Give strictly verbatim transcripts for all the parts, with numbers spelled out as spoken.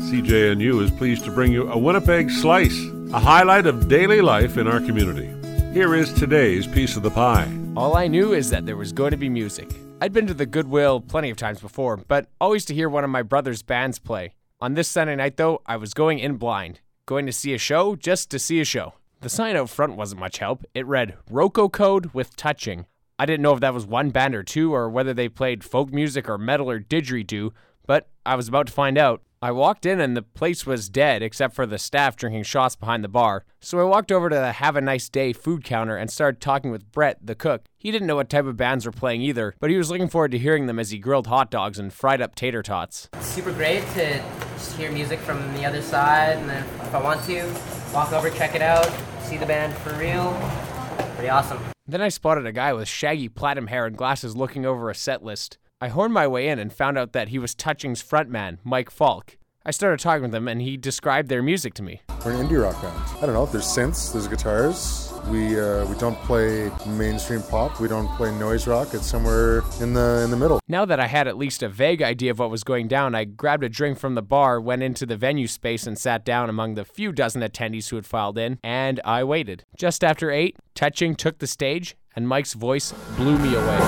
C J N U is pleased to bring you a Winnipeg Slice, a highlight of daily life in our community. Here is today's piece of the pie. All I knew is that there was going to be music. I'd been to the Goodwill plenty of times before, but always to hear one of my brother's bands play. On this Sunday night, though, I was going in blind, going to see a show just to see a show. The sign out front wasn't much help. It read, Roco Code with Touching. I didn't know if that was one band or two, or whether they played folk music or metal or didgeridoo, but I was about to find out. I walked in and the place was dead except for the staff drinking shots behind the bar. So I walked over to the Have a Nice Day food counter and started talking with Brett, the cook. He didn't know what type of bands were playing either, but he was looking forward to hearing them as he grilled hot dogs and fried up tater tots. It's super great to just hear music from the other side, and then if I want to, walk over, check it out, see the band for real. Pretty awesome. Then I spotted a guy with shaggy platinum hair and glasses looking over a set list. I horned my way in and found out that he was Touching's frontman, Mike Falk. I started talking with him and he described their music to me. We're an indie rock band. I don't know, there's synths, there's guitars. We uh, we don't play mainstream pop, we don't play noise rock, it's somewhere in the in the middle. Now that I had at least a vague idea of what was going down, I grabbed a drink from the bar, went into the venue space and sat down among the few dozen attendees who had filed in, and I waited. Just after eight, Touching took the stage and Mike's voice blew me away.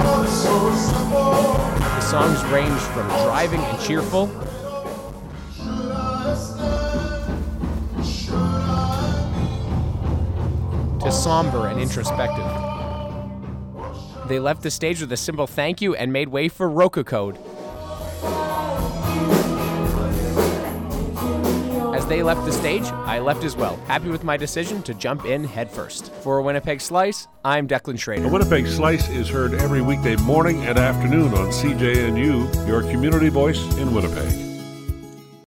The songs ranged from driving and cheerful to somber and introspective. They left the stage with a simple thank you and made way for Roco Code. As they left the stage, I left as well, happy with my decision to jump in headfirst. For a Winnipeg Slice, I'm Declan Schrader. A Winnipeg Slice is heard every weekday morning and afternoon on C J N U, your community voice in Winnipeg.